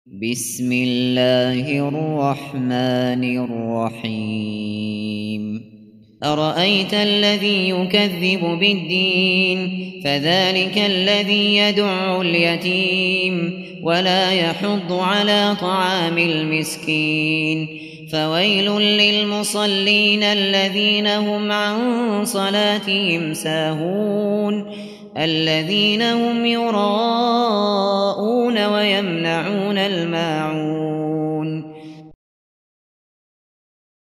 بسم الله الرحمن الرحيم أرأيت الذي يكذب بالدين فذلك الذي يدع اليتيم ولا يحض على طعام المسكين فويل للمصلين الذين هم عن صلاتهم ساهون الذين هم يراءون ويمنعون الماعون